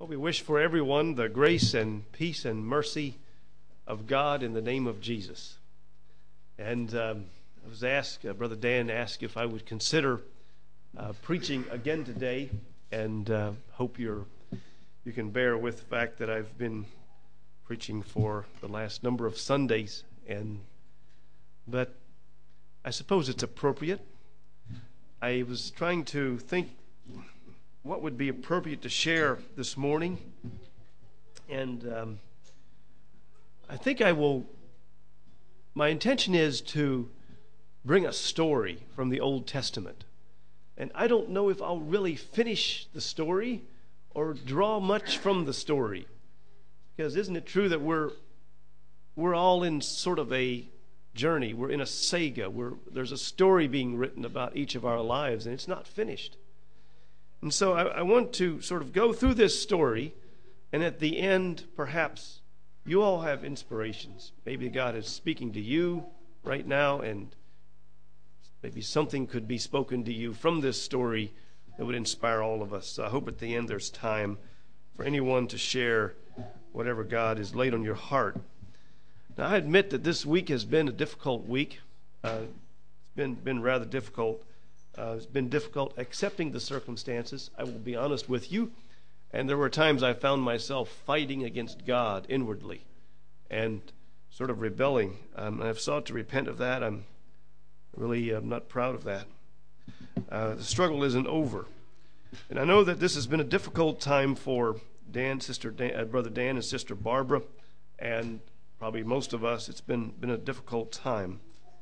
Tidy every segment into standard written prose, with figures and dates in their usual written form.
Well, we wish for everyone the grace and peace and mercy of God in the name of Jesus. And I was asked, Brother Dan asked if I would consider preaching again today, and hope you can bear with the fact that I've been preaching for the last number of Sundays, but I suppose it's appropriate. I was trying to think what would be appropriate to share this morning, and I think my intention is to bring a story from the Old Testament. And I don't know if I'll really finish the story or draw much from the story. Because isn't it true that we're all in sort of a journey? We're in a saga. There's a story being written about each of our lives, and it's not finished. And so I want to sort of go through this story, and at the end, perhaps you all have inspirations. Maybe God is speaking to you right now, and maybe something could be spoken to you from this story that would inspire all of us. So I hope at the end there's time for anyone to share whatever God has laid on your heart. Now, I admit that this week has been a difficult week. It's been rather difficult. It's been difficult accepting the circumstances. I will be honest with you. And there were times I found myself fighting against God inwardly and sort of rebelling. I've sought to repent of that. I'm not proud of that. The struggle isn't over. And I know that this has been a difficult time for Brother Dan and Sister Barbara, and probably most of us. It's been a difficult time.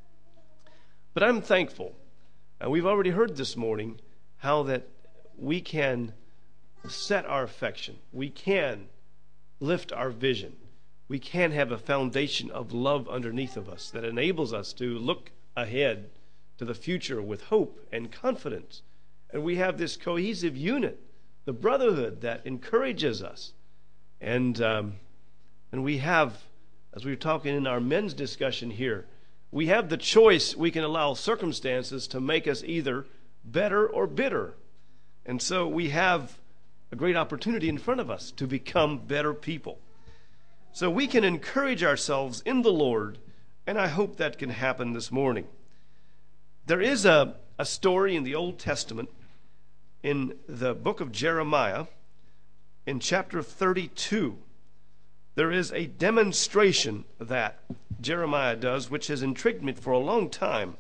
But I'm thankful. We've already heard this morning how that we can set our affection. We can lift our vision. We can have a foundation of love underneath of us that enables us to look ahead to the future with hope and confidence. And we have this cohesive unit, the brotherhood that encourages us. And we have, as we were talking in our men's discussion here, we have the choice. We can allow circumstances to make us either better or bitter. And so we have a great opportunity in front of us to become better people. So we can encourage ourselves in the Lord, and I hope that can happen this morning. There is a story in the Old Testament, in the book of Jeremiah, in chapter 32. There is a demonstration that Jeremiah does, which has intrigued me for a long time.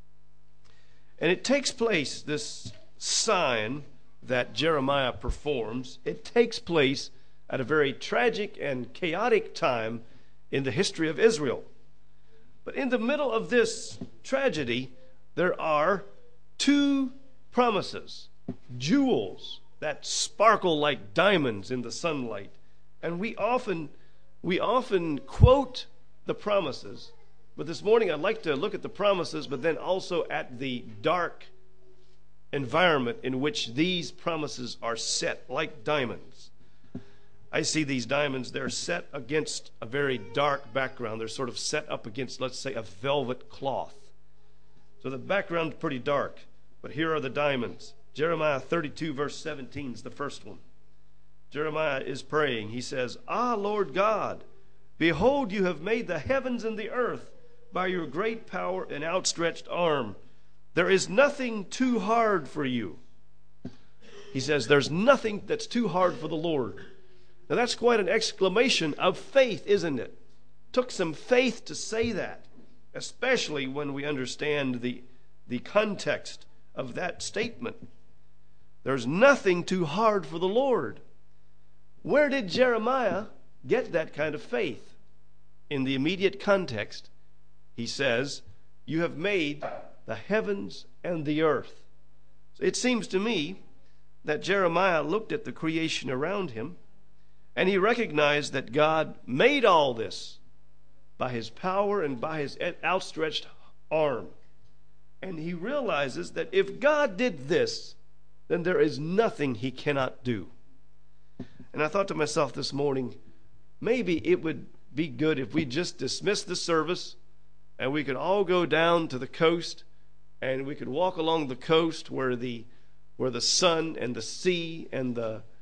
And it takes place, this sign that Jeremiah performs, it takes place at a very tragic and chaotic time in the history of Israel. But in the middle of this tragedy, there are two promises, jewels that sparkle like diamonds in the sunlight. And we often quote the promises, but this morning I'd like to look at the promises, but then also at the dark environment in which these promises are set like diamonds. I see these diamonds, they're set against a very dark background. They're sort of set up against, let's say, a velvet cloth. So the background's pretty dark, but here are the diamonds. Jeremiah 32 verse 17 is the first one. Jeremiah is praying. He says, "Ah, Lord God, behold, you have made the heavens and the earth by your great power and outstretched arm. There is nothing too hard for you." He says, there's nothing that's too hard for the Lord. Now that's quite an exclamation of faith, isn't it? Took some faith to say that, especially when we understand the context of that statement. There's nothing too hard for the Lord. Where did Jeremiah get that kind of faith? In the immediate context, he says, you have made the heavens and the earth. So it seems to me that Jeremiah looked at the creation around him, and he recognized that God made all this by his power and by his outstretched arm. And he realizes that if God did this, then there is nothing he cannot do. And I thought to myself this morning, maybe it would be good if we just dismissed the service and we could all go down to the coast and we could walk along the coast where the sun and the sea and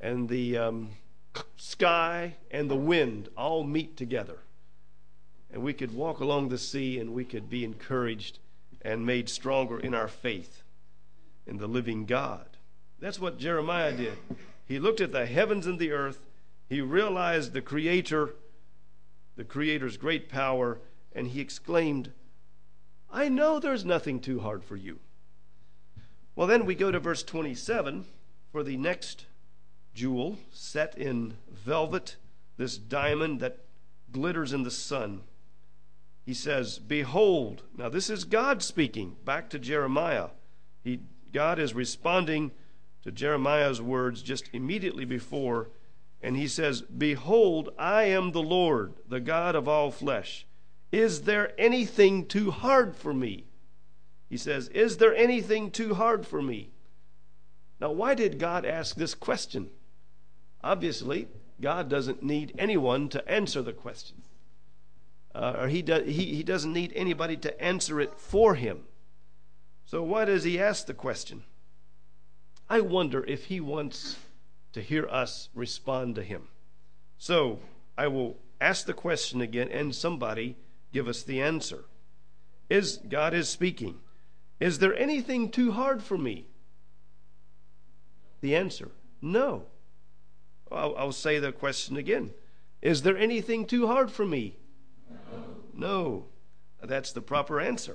and the sky and the wind all meet together. And we could walk along the sea, and we could be encouraged and made stronger in our faith in the living God. That's what Jeremiah did. He looked at the heavens and the earth. He realized the Creator's great power, and he exclaimed, I know there's nothing too hard for you. Well, then we go to verse 27 for the next jewel set in velvet, this diamond that glitters in the sun. He says, behold, now this is God speaking back to Jeremiah. God is responding to Jeremiah's words just immediately before, and he says, behold, I am the Lord, the God of all flesh. Is there anything too hard for me? He says, is there anything too hard for me? Now, why did God ask this question? Obviously, God doesn't need anyone to answer the question. Or he doesn't need anybody to answer it for him. So why does he ask the question? I wonder if he wants to hear us respond to him. So I will ask the question again, and somebody give us the answer. God is speaking. Is there anything too hard for me? The answer, no. I'll say the question again. Is there anything too hard for me? No. That's the proper answer.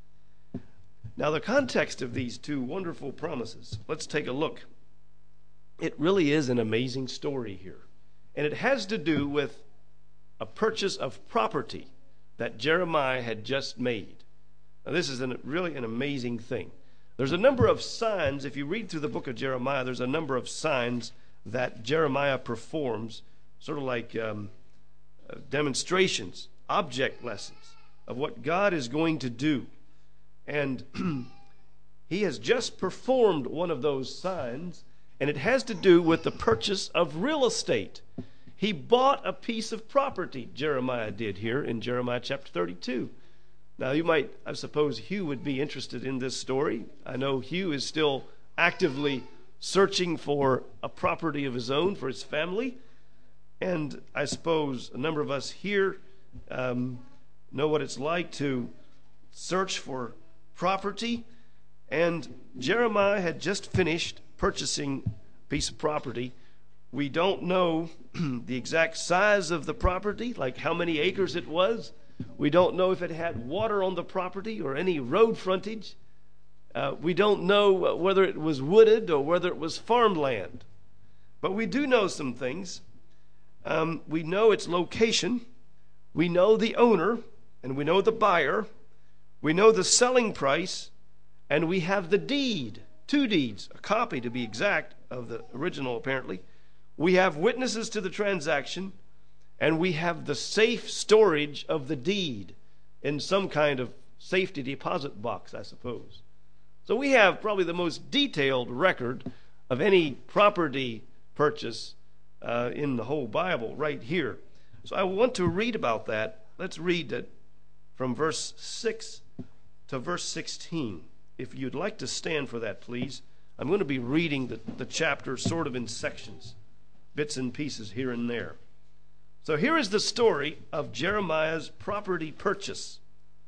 Now, the context of these two wonderful promises, let's take a look. It really is an amazing story here. And it has to do with a purchase of property that Jeremiah had just made. Now, this is really an amazing thing. There's a number of signs. If you read through the book of Jeremiah, there's a number of signs that Jeremiah performs, sort of like demonstrations, object lessons of what God is going to do. And he has just performed one of those signs, and it has to do with the purchase of real estate. He bought a piece of property, Jeremiah did here in Jeremiah chapter 32. Now, I suppose Hugh would be interested in this story. I know Hugh is still actively searching for a property of his own for his family. And I suppose a number of us here know what it's like to search for property. And Jeremiah had just finished purchasing a piece of property. We don't know the exact size of the property, like how many acres it was. We don't know if it had water on the property or any road frontage. We don't know whether it was wooded or whether it was farmland. But we do know some things. We know its location. We know the owner, and we know the buyer. We know the selling price, and we have the deed, 2 deeds, a copy to be exact of the original apparently. We have witnesses to the transaction, and we have the safe storage of the deed in some kind of safety deposit box, I suppose. So we have probably the most detailed record of any property purchase in the whole Bible right here. So I want to read about that. Let's read it from verse 6 to verse 16. If you'd like to stand for that, please. I'm going to be reading the chapter sort of in sections, bits and pieces here and there. So here is the story of Jeremiah's property purchase.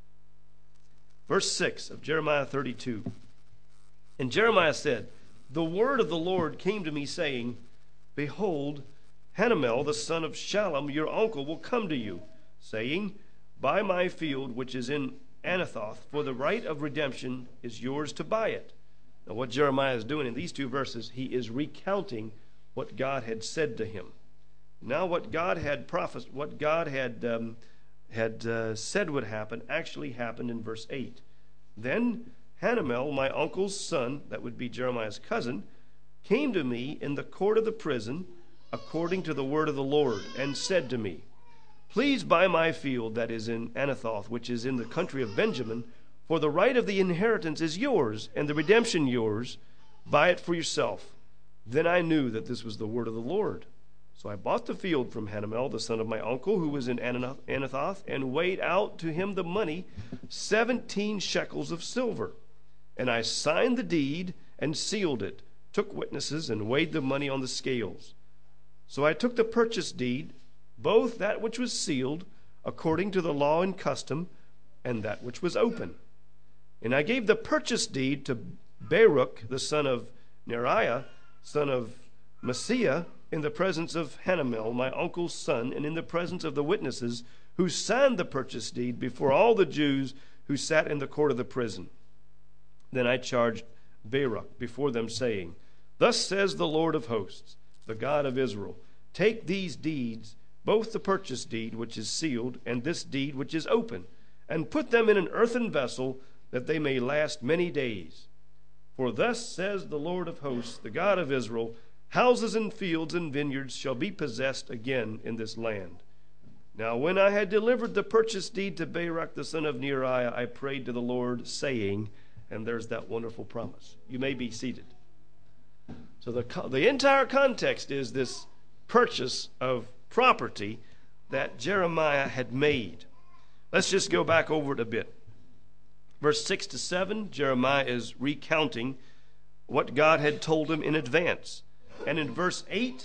Verse 6 of Jeremiah 32. And Jeremiah said, the word of the Lord came to me, saying, behold, Hanamel, the son of Shallum, your uncle, will come to you, saying, buy my field which is in Anathoth, for the right of redemption is yours to buy it. Now what Jeremiah is doing in these 2 verses, he is recounting what God had said to him. Now what God had prophesied, what God had said would happen, actually happened in verse 8. Then Hanamel, my uncle's son, that would be Jeremiah's cousin, came to me in the court of the prison, according to the word of the Lord, and said to me, please buy my field that is in Anathoth, which is in the country of Benjamin, for the right of the inheritance is yours, and the redemption yours. Buy it for yourself. Then I knew that this was the word of the Lord. So I bought the field from Hanamel, the son of my uncle, who was in Anathoth, and weighed out to him the money, 17 shekels of silver. And I signed the deed and sealed it, took witnesses, and weighed the money on the scales. So I took the purchase deed, both that which was sealed, according to the law and custom, and that which was open. And I gave the purchase deed to Baruch, the son of Neriah, son of Messiah, in the presence of Hanamel, my uncle's son, and in the presence of the witnesses who signed the purchase deed before all the Jews who sat in the court of the prison. Then I charged Baruch before them, saying, Thus says the Lord of hosts, the God of Israel, take these deeds, both the purchase deed which is sealed and this deed which is open, and put them in an earthen vessel, that they may last many days. For thus says the Lord of hosts, the God of Israel, houses and fields and vineyards shall be possessed again in this land. Now when I had delivered the purchase deed to Baruch the son of Neriah, I prayed to the Lord, saying, and there's that wonderful promise. You may be seated. So the entire context is this purchase of property that Jeremiah had made. Let's just go back over it a bit. Verse 6 to 7, Jeremiah is recounting what God had told him in advance. And in verse 8,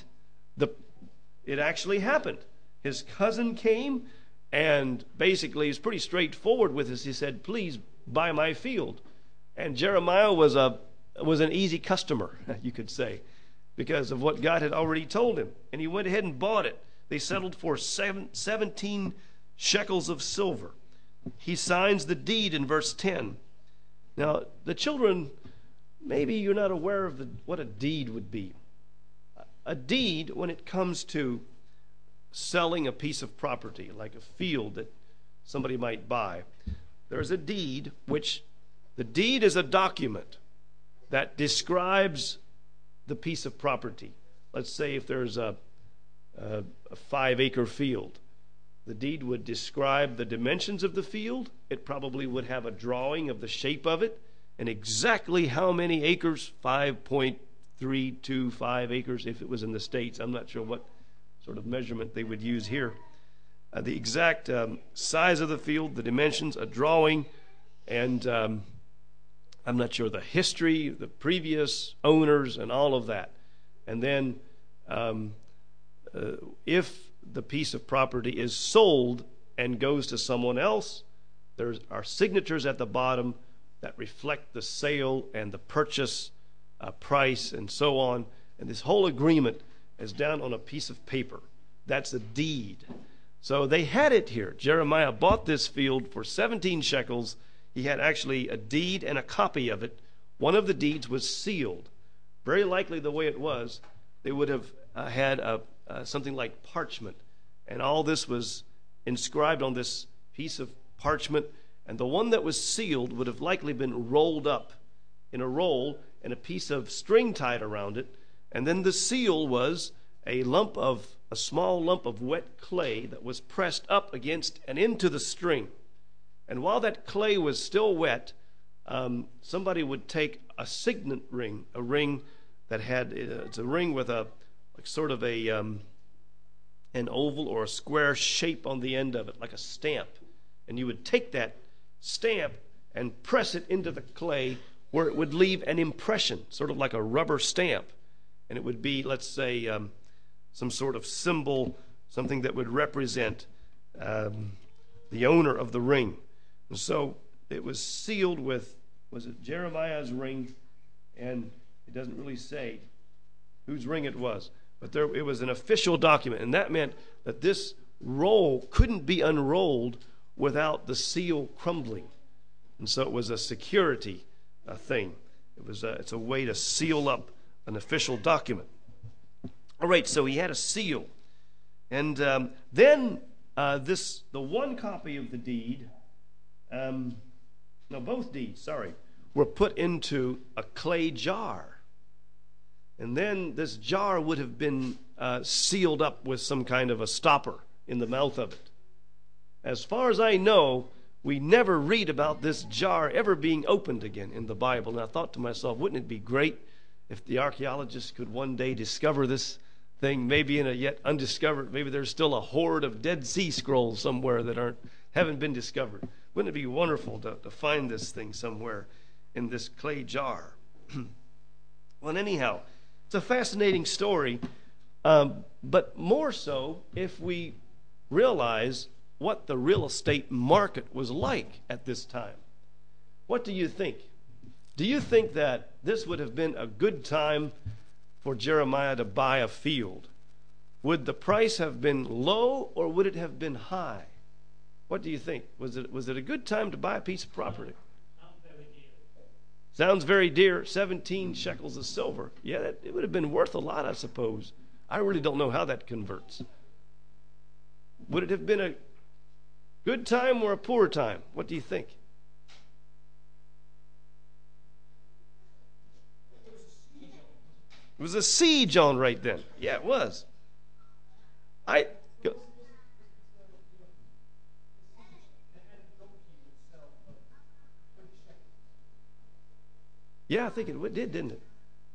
it actually happened. His cousin came, and basically he's pretty straightforward with us. He said, please buy my field. And Jeremiah was an easy customer, you could say, because of what God had already told him. And he went ahead and bought it. They settled for 17 shekels of silver. He signs the deed in verse 10. Now, the children, maybe you're not aware of what a deed would be. A deed, when it comes to selling a piece of property, like a field that somebody might buy, there's a deed, which the deed is a document that describes the piece of property. Let's say if there's a 5-acre field, the deed would describe the dimensions of the field. It probably would have a drawing of the shape of it and exactly how many acres, 5.325 acres if it was in the States. I'm not sure what sort of measurement they would use here. The exact size of the field, the dimensions, a drawing, and I'm not sure the history, the previous owners, and all of that. And then if the piece of property is sold and goes to someone else, there are signatures at the bottom that reflect the sale and the purchase price and so on. And this whole agreement is down on a piece of paper. That's a deed. So they had it here. Jeremiah bought this field for 17 shekels. He had actually a deed and a copy of it. One of the deeds was sealed. Very likely the way it was, they would have had something like parchment. And all this was inscribed on this piece of parchment. And the one that was sealed would have likely been rolled up in a roll and a piece of string tied around it. And then the seal was a small lump of wet clay that was pressed up against and into the string. And while that clay was still wet, somebody would take a signet ring, a ring that had, it's a ring with a like sort of an oval or a square shape on the end of it, like a stamp. And you would take that stamp and press it into the clay where it would leave an impression, sort of like a rubber stamp. And it would be, let's say, some sort of symbol, something that would represent the owner of the ring. And so it was sealed with, was it Jeremiah's ring? And it doesn't really say whose ring it was. But it was an official document. And that meant that this roll couldn't be unrolled without the seal crumbling. And so it was a security thing. It's a way to seal up an official document. All right, so he had a seal. And then the one copy of the deed, both deeds, were put into a clay jar. And then this jar would have been sealed up with some kind of a stopper in the mouth of it. As far as I know, we never read about this jar ever being opened again in the Bible. And I thought to myself, wouldn't it be great if the archaeologists could one day discover this thing, maybe in a yet undiscovered, maybe there's still a hoard of Dead Sea Scrolls somewhere that haven't been discovered. Wouldn't it be wonderful to find this thing somewhere in this clay jar? Well, anyhow, it's a fascinating story, but more so if we realize what the real estate market was like at this time. What do you think? Do you think that this would have been a good time for Jeremiah to buy a field? Would the price have been low or would it have been high? What do you think? Was it a good time to buy a piece of property? Sounds very dear. 17 shekels of silver. Yeah, it would have been worth a lot, I suppose. I really don't know how that converts. Would it have been a good time or a poor time? What do you think? It was a siege on right then. Yeah, it was. Yeah, I think it did, didn't it?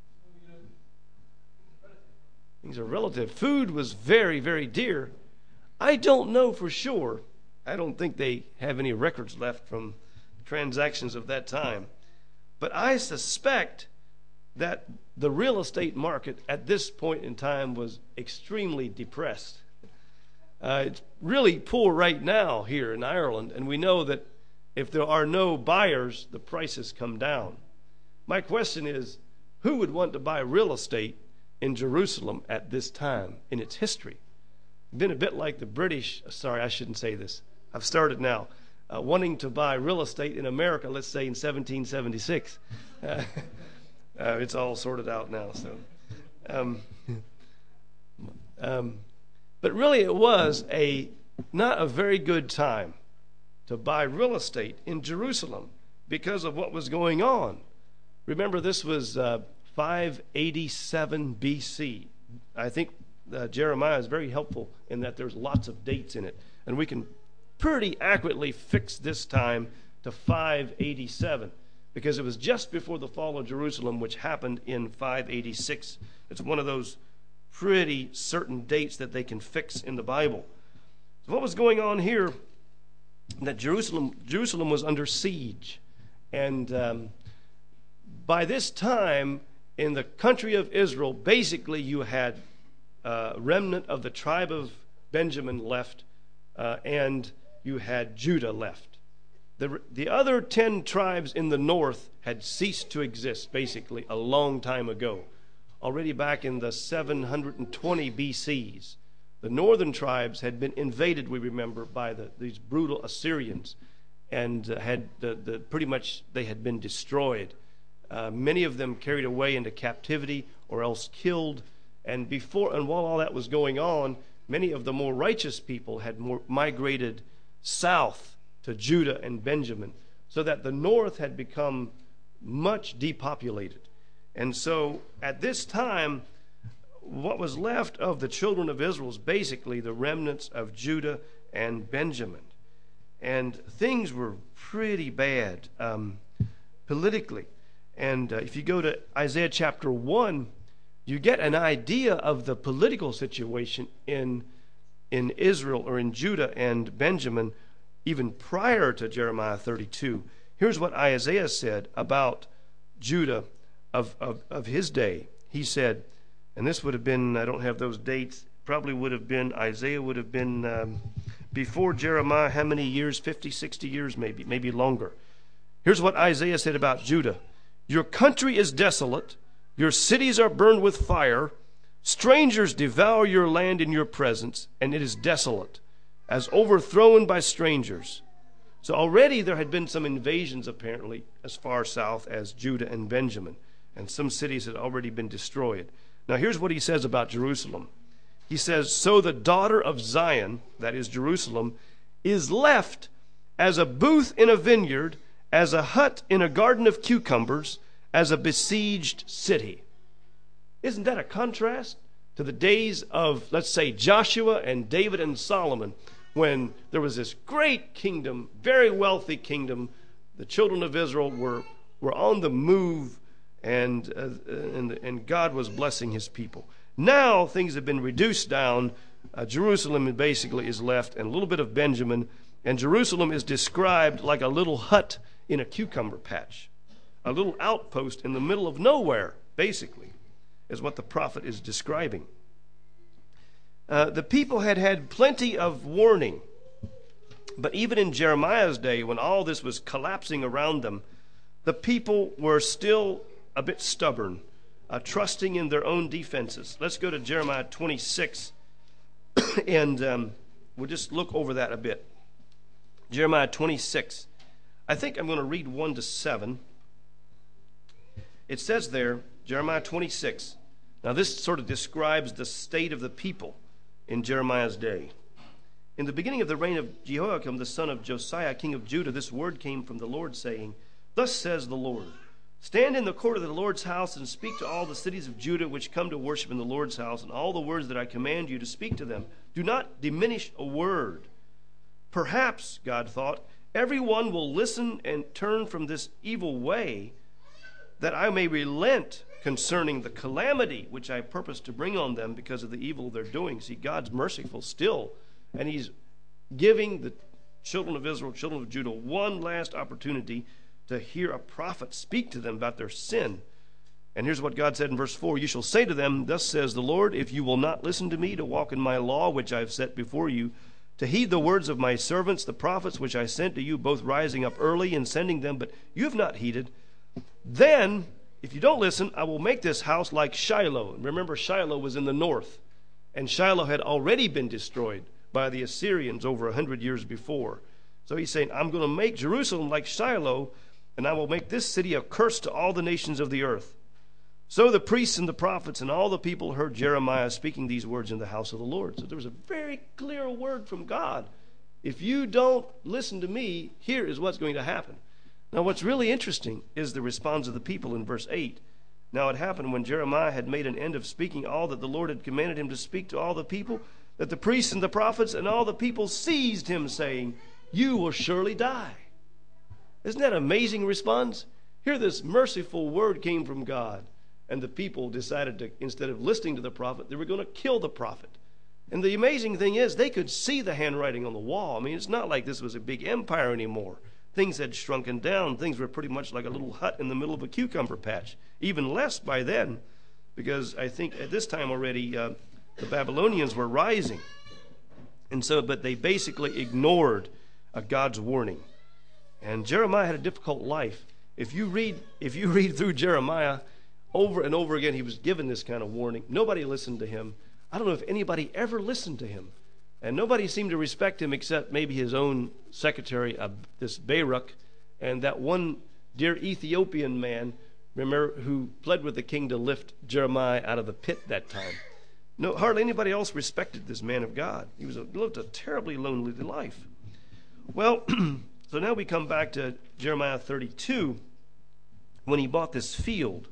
Things are relative. Food was very, very dear. I don't know for sure. I don't think they have any records left from transactions of that time. But I suspect that the real estate market at this point in time was extremely depressed. It's really poor right now here in Ireland, and we know that if there are no buyers, the prices come down. My question is, who would want to buy real estate in Jerusalem at this time in its history? Been a bit like the British, sorry, I shouldn't say this. I've started now. Wanting to buy real estate in America, let's say in 1776. It's all sorted out now. So, but really it was not a very good time to buy real estate in Jerusalem because of what was going on. Remember, this was 587 BC. I think Jeremiah is very helpful in that there's lots of dates in it. And we can pretty accurately fix this time to 587 because it was just before the fall of Jerusalem, which happened in 586. It's one of those pretty certain dates that they can fix in the Bible. So what was going on here? That Jerusalem was under siege. And by this time, in the country of Israel, basically you had a remnant of the tribe of Benjamin left, and you had Judah left. The other 10 tribes in the north had ceased to exist, basically, a long time ago. Already back in the 720 BCs, the northern tribes had been invaded, we remember, by these brutal Assyrians, and pretty much they had been destroyed. Many of them carried away into captivity or else killed. And while all that was going on, many of the more righteous people had migrated south to Judah and Benjamin, so that the north had become much depopulated. And so at this time, what was left of the children of Israel is basically the remnants of Judah and Benjamin. And things were pretty bad politically. And if you go to Isaiah chapter 1, you get an idea of the political situation in Israel or in Judah and Benjamin even prior to Jeremiah 32. Here's what Isaiah said about Judah of his day. He said, and this would have been, I don't have those dates, probably would have been, Isaiah would have been before Jeremiah, how many years? 50, 60 years maybe longer. Here's what Isaiah said about Judah. Your country is desolate. Your cities are burned with fire. Strangers devour your land in your presence, and it is desolate, as overthrown by strangers. So already there had been some invasions, apparently, as far south as Judah and Benjamin, and some cities had already been destroyed. Now here's what he says about Jerusalem. He says, so the daughter of Zion, that is Jerusalem, is left as a booth in a vineyard, as a hut in a garden of cucumbers, as a besieged city. Isn't that a contrast to the days of, let's say, Joshua and David and Solomon, when there was this great kingdom, very wealthy kingdom? The children of Israel were on the move, and God was blessing his people. Now things have been reduced down. Jerusalem basically is left, and a little bit of Benjamin, and Jerusalem is described like a little hut in a cucumber patch, a little outpost in the middle of nowhere. basically, is what the prophet is describing. The people had had plenty of warning. But even in Jeremiah's day, when all this was collapsing around them, the people were still a bit stubborn, trusting in their own defenses. Let's go to Jeremiah 26, and we'll just look over that a bit. Jeremiah 26. I think I'm going to read 1 to 7. It says there, Jeremiah 26. Now this sort of describes the state of the people in Jeremiah's day. In the beginning of the reign of Jehoiakim, the son of Josiah, king of Judah, this word came from the Lord, saying, Thus says the Lord, Stand in the court of the Lord's house and speak to all the cities of Judah which come to worship in the Lord's house, and all the words that I command you to speak to them. Do not diminish a word. Perhaps, God thought, everyone will listen and turn from this evil way, that I may relent concerning the calamity which I purpose to bring on them because of the evil they're doing. See, God's merciful still, and he's giving the children of Israel, children of Judah, one last opportunity to hear a prophet speak to them about their sin. And here's what God said in verse 4, You shall say to them, Thus says the Lord, if you will not listen to me to walk in my law, which I have set before you, to heed the words of my servants, the prophets, which I sent to you, both rising up early and sending them, but you have not heeded, then, if you don't listen, I will make this house like Shiloh. And remember, Shiloh was in the north, and Shiloh had already been destroyed by the Assyrians over 100 years before. So he's saying, I'm going to make Jerusalem like Shiloh, and I will make this city a curse to all the nations of the earth. So the priests and the prophets and all the people heard Jeremiah speaking these words in the house of the Lord. So there was a very clear word from God. If you don't listen to me, here is what's going to happen. Now what's really interesting is the response of the people in verse 8. Now it happened when Jeremiah had made an end of speaking all that the Lord had commanded him to speak to all the people, that the priests and the prophets and all the people seized him, saying, You will surely die. Isn't that an amazing response? Here this merciful word came from God, and the people decided to, instead of listening to the prophet, they were going to kill the prophet. And the amazing thing is, they could see the handwriting on the wall. I mean, it's not like this was a big empire anymore. Things had shrunken down. Things were pretty much like a little hut in the middle of a cucumber patch. Even less by then, because I think at this time already the Babylonians were rising. And so, but they basically ignored God's warning. And Jeremiah had a difficult life. If you read through Jeremiah, over and over again, he was given this kind of warning. Nobody listened to him. I don't know if anybody ever listened to him. And nobody seemed to respect him except maybe his own secretary, this Baruch, and that one dear Ethiopian man, remember, who pled with the king to lift Jeremiah out of the pit that time. No, hardly anybody else respected this man of God. He lived a terribly lonely life. Well, so now we come back to Jeremiah 32, when he bought this field.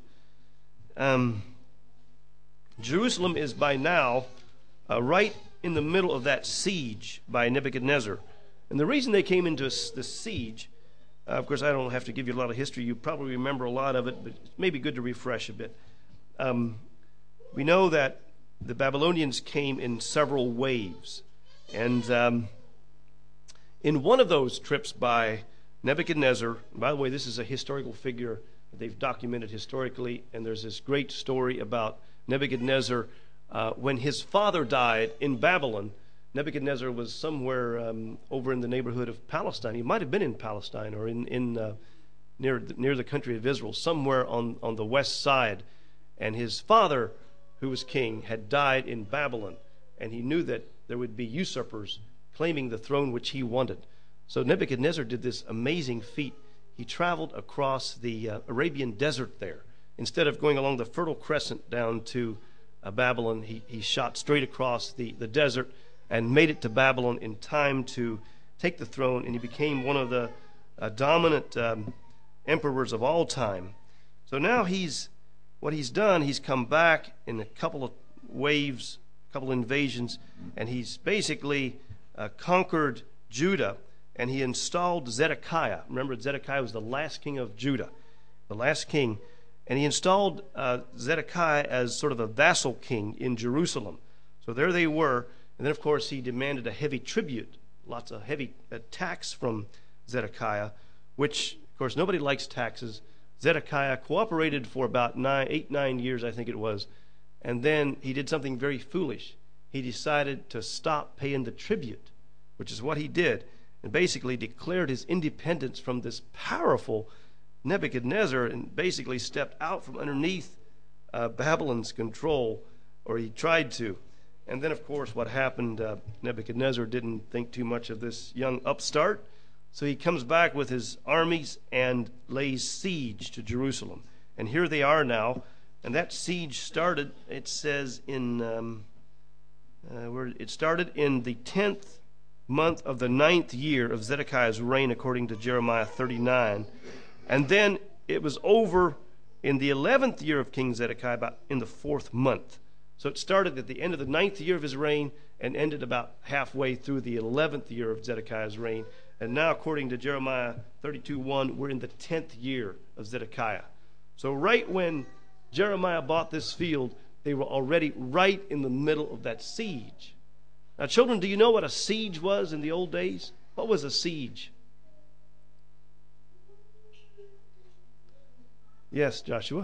Jerusalem is by now right in the middle of that siege by Nebuchadnezzar. And the reason they came into this siege, of course, I don't have to give you a lot of history. You probably remember a lot of it, but it may be good to refresh a bit. We know that the Babylonians came in several waves. And in one of those trips by Nebuchadnezzar, and by the way, this is a historical figure that they've documented historically, and there's this great story about Nebuchadnezzar when his father died in Babylon. Nebuchadnezzar was somewhere over in the neighborhood of Palestine. He might have been in Palestine or near the country of Israel, somewhere on the west side. And his father, who was king, had died in Babylon, and he knew that there would be usurpers claiming the throne which he wanted. So Nebuchadnezzar did this amazing feat. He traveled across the Arabian desert there. Instead of going along the Fertile Crescent down to Babylon, he shot straight across the desert and made it to Babylon in time to take the throne, and he became one of the dominant emperors of all time. So now what he's done, he's come back in a couple of waves, a couple of invasions, and he's basically conquered Judah, and he installed Zedekiah. Remember, Zedekiah was the last king of Judah, the last king. And he installed Zedekiah as sort of a vassal king in Jerusalem. So there they were. And then, of course, he demanded a heavy tribute, lots of heavy tax from Zedekiah, which, of course, nobody likes taxes. Zedekiah cooperated for about 9 years, I think it was, and then he did something very foolish. He decided to stop paying the tribute, which is what he did, and basically declared his independence from this powerful Nebuchadnezzar, and basically stepped out from underneath Babylon's control, or he tried to. And then, of course, what happened, Nebuchadnezzar didn't think too much of this young upstart, so he comes back with his armies and lays siege to Jerusalem. And here they are now, and that siege started, it says, it started in the 10th month of the 9th year of Zedekiah's reign, according to Jeremiah 39. And then it was over in the 11th year of King Zedekiah, about in the 4th month. So it started at the end of the 9th year of his reign and ended about halfway through the 11th year of Zedekiah's reign. And now, according to Jeremiah 32:1, we're in the 10th year of Zedekiah. So right when Jeremiah bought this field, they were already right in the middle of that siege. Now, children, do you know what a siege was in the old days? What was a siege? Yes, Joshua?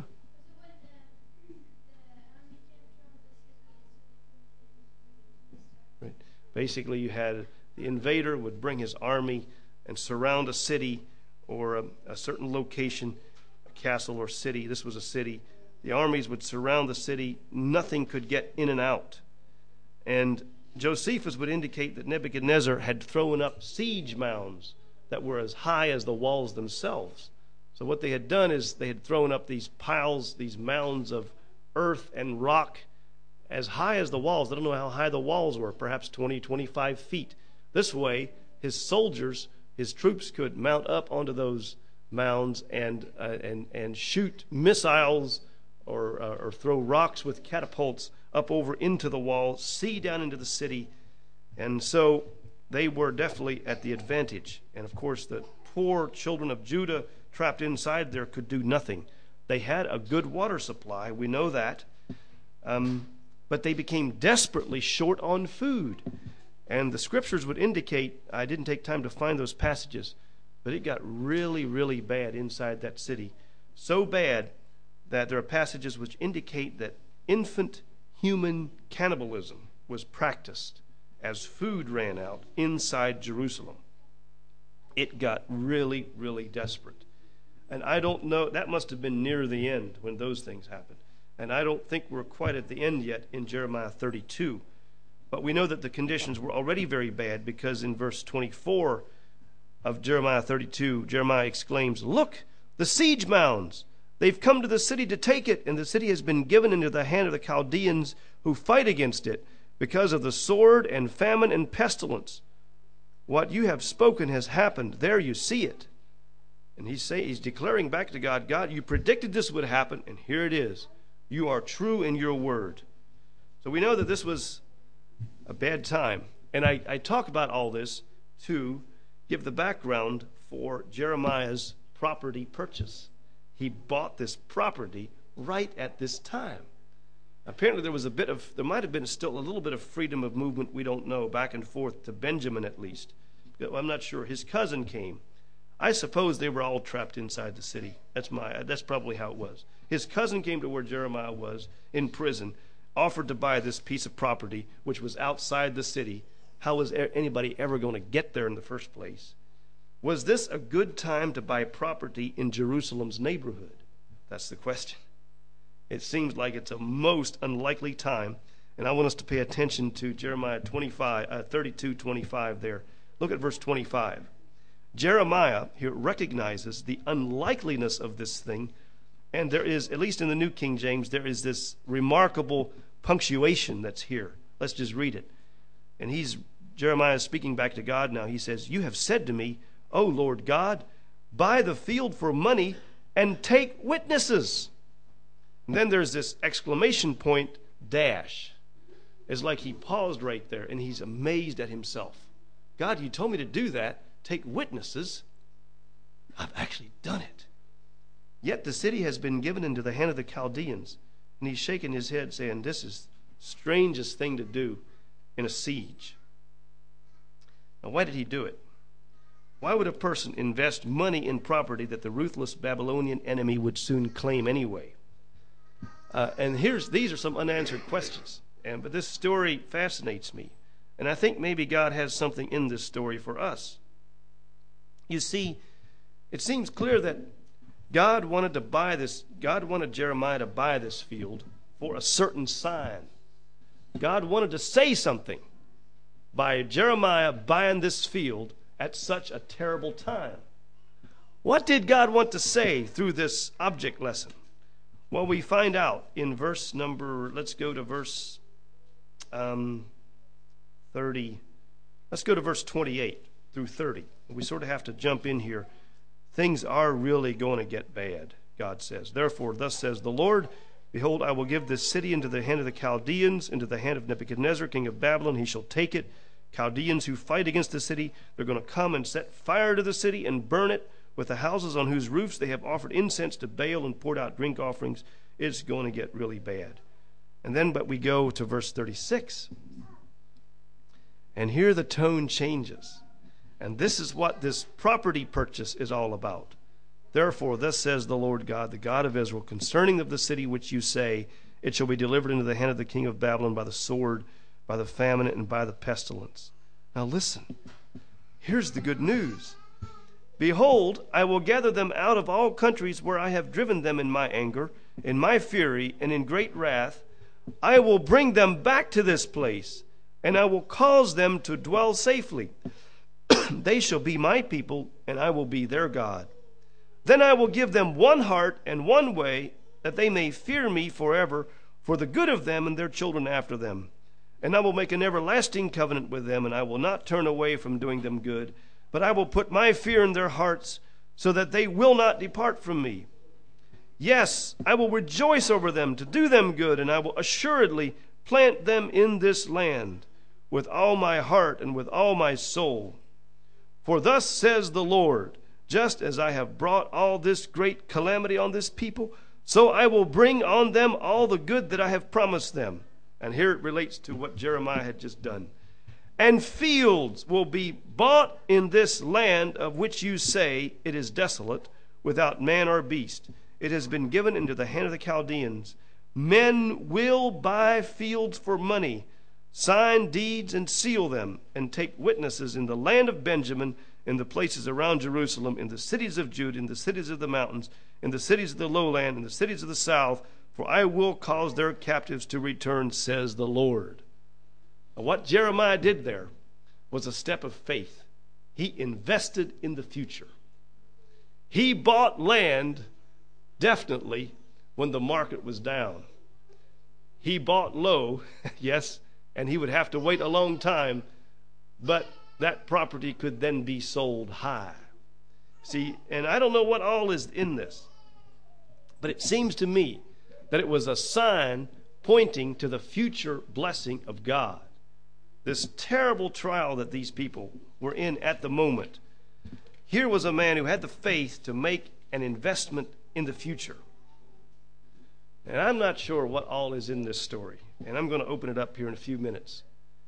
Right. Basically, you had the invader would bring his army and surround a city or a certain location, a castle or city. This was a city. The armies would surround the city. Nothing could get in and out. And Josephus would indicate that Nebuchadnezzar had thrown up siege mounds that were as high as the walls themselves. So what they had done is they had thrown up these piles, these mounds of earth and rock as high as the walls. I don't know how high the walls were, perhaps 20, 25 feet. This way, his soldiers, his troops could mount up onto those mounds and shoot missiles or throw rocks with catapults up over into the wall, see down into the city. And so they were definitely at the advantage. And of course, the poor children of Judah trapped inside there could do nothing. They had a good water supply, we know that, but they became desperately short on food. And the scriptures would indicate, I didn't take time to find those passages, but it got really, really bad inside that city. So bad that there are passages which indicate that infant human cannibalism was practiced as food ran out inside Jerusalem. It got really, really desperate. And I don't know, that must have been near the end when those things happened. And I don't think we're quite at the end yet in Jeremiah 32. But we know that the conditions were already very bad, because in verse 24 of Jeremiah 32, Jeremiah exclaims, "Look, the siege mounds! They've come to the city to take it, and the city has been given into the hand of the Chaldeans who fight against it because of the sword and famine and pestilence. What you have spoken has happened. There you see it." And he's declaring back to God, God, you predicted this would happen, and here it is. You are true in your word. So we know that this was a bad time. And I talk about all this to give the background for Jeremiah's property purchase. He bought this property right at this time. Apparently there might have been still a little bit of freedom of movement, we don't know, back and forth to Benjamin at least. I'm not sure. His cousin came. I suppose they were all trapped inside the city. That's probably how it was. His cousin came to where Jeremiah was in prison, offered to buy this piece of property, which was outside the city. How was anybody ever going to get there in the first place? Was this a good time to buy property in Jerusalem's neighborhood? That's the question. It seems like it's a most unlikely time, and I want us to pay attention to Jeremiah 32:25 there. Look at verse 25. Jeremiah here recognizes the unlikeliness of this thing, and there is, at least in the New King James, there is this remarkable punctuation that's here. Let's just read it. And Jeremiah is speaking back to God now. He says, "You have said to me, O Lord God, buy the field for money and take witnesses." And then there's this exclamation point dash. It's like he paused right there, and he's amazed at himself. God, you told me to do that. Take witnesses. I've actually done it. Yet the city has been given into the hand of the Chaldeans. And he's shaking his head saying, this is the strangest thing to do in a siege. Now, why did he do it? Why would a person invest money in property that the ruthless Babylonian enemy would soon claim anyway? And these are some unanswered questions. But this story fascinates me. And I think maybe God has something in this story for us. You see, it seems clear that God wanted Jeremiah to buy this field for a certain sign. God wanted to say something by Jeremiah buying this field at such a terrible time. What did God want to say through this object lesson? Well, we find out in let's go to verse 30. Let's go to verse 28 through 30. We sort of have to jump in here. Things are really going to get bad, God says. Therefore, thus says the Lord, behold, I will give this city into the hand of the Chaldeans, into the hand of Nebuchadnezzar, king of Babylon. He shall take it. Chaldeans who fight against the city, they're going to come and set fire to the city and burn it with the houses on whose roofs they have offered incense to Baal and poured out drink offerings. It's going to get really bad. But we go to verse 36. And here the tone changes. And this is what this property purchase is all about. Therefore, thus says the Lord God, the God of Israel, concerning of the city which you say, it shall be delivered into the hand of the king of Babylon by the sword, by the famine, and by the pestilence. Now listen, here's the good news. Behold, I will gather them out of all countries where I have driven them in my anger, in my fury, and in great wrath. I will bring them back to this place, and I will cause them to dwell safely. They shall be my people, and I will be their God. Then I will give them one heart and one way, that they may fear me forever, for the good of them and their children after them. And I will make an everlasting covenant with them, and I will not turn away from doing them good, but I will put my fear in their hearts, so that they will not depart from me. Yes, I will rejoice over them to do them good, and I will assuredly plant them in this land with all my heart and with all my soul. For thus says the Lord, just as I have brought all this great calamity on this people, so I will bring on them all the good that I have promised them. And here it relates to what Jeremiah had just done. And fields will be bought in this land of which you say it is desolate, without man or beast. It has been given into the hand of the Chaldeans. Men will buy fields for money, sign deeds and seal them, and take witnesses in the land of Benjamin, in the places around Jerusalem, in the cities of Judah, in the cities of the mountains, in the cities of the lowland, in the cities of the south, for I will cause their captives to return, says the Lord. Now, what Jeremiah did there was a step of faith. He invested in the future. He bought land, definitely, when the market was down. He bought low, yes, and he would have to wait a long time, but that property could then be sold high. See, and I don't know what all is in this, but it seems to me that it was a sign pointing to the future blessing of God. This terrible trial that these people were in at the moment. Here was a man who had the faith to make an investment in the future. And I'm not sure what all is in this story, and I'm going to open it up here in a few minutes.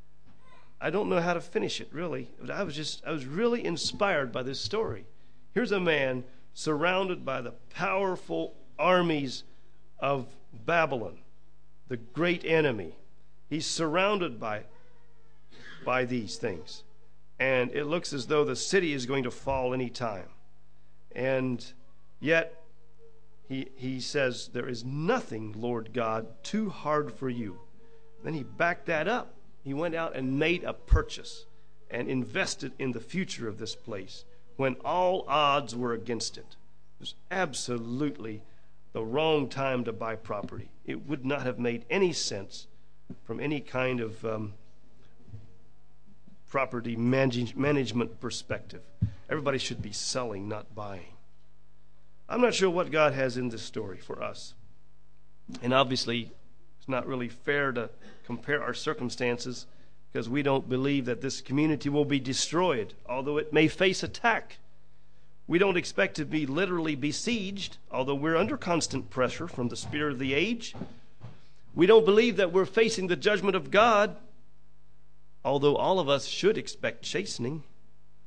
I don't know how to finish it, really. But I was really inspired by this story. Here's a man surrounded by the powerful armies of Babylon, the great enemy. He's surrounded by these things. And it looks as though the city is going to fall any time. And yet, he says, there is nothing, Lord God, too hard for you. Then he backed that up. He went out and made a purchase and invested in the future of this place when all odds were against it. It was absolutely the wrong time to buy property. It would not have made any sense from any kind of property management perspective. Everybody should be selling, not buying. I'm not sure what God has in this story for us. And obviously, it's not really fair to compare our circumstances because we don't believe that this community will be destroyed, although it may face attack. We don't expect to be literally besieged, although we're under constant pressure from the spirit of the age. We don't believe that we're facing the judgment of God, although all of us should expect chastening.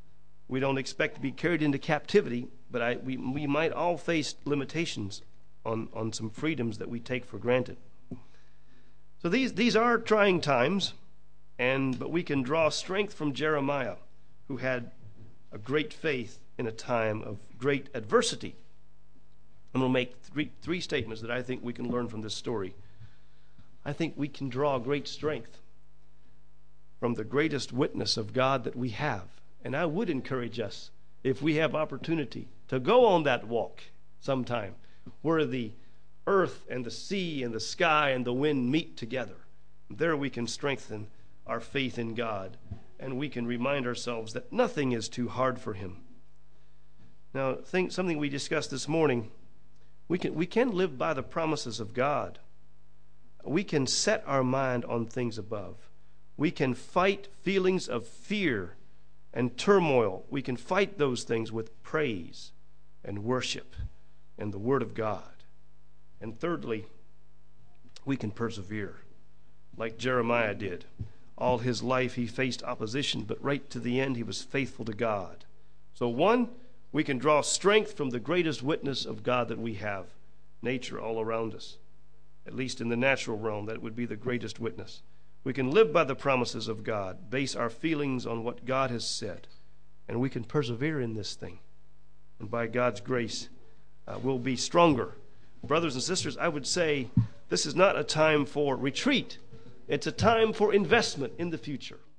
We don't expect to be carried into captivity, but we might all face limitations on some freedoms that we take for granted. So these are trying times, but we can draw strength from Jeremiah, who had a great faith in a time of great adversity. I'm going to make three statements that I think we can learn from this story. I think we can draw great strength from the greatest witness of God that we have. And I would encourage us, if we have opportunity, to go on that walk sometime where the earth and the sea and the sky and the wind meet together. There we can strengthen our faith in God, and we can remind ourselves that nothing is too hard for him. Now, something we discussed this morning, we can live by the promises of God. We can set our mind on things above. We can fight feelings of fear and turmoil. We can fight those things with praise and worship and the Word of God. And thirdly, we can persevere like Jeremiah did. All his life he faced opposition, but right to the end he was faithful to God. So one, we can draw strength from the greatest witness of God that we have, nature all around us. At least in the natural realm, that would be the greatest witness. We can live by the promises of God, base our feelings on what God has said, and we can persevere in this thing. And by God's grace, we'll be stronger. Brothers and sisters, I would say this is not a time for retreat. It's a time for investment in the future.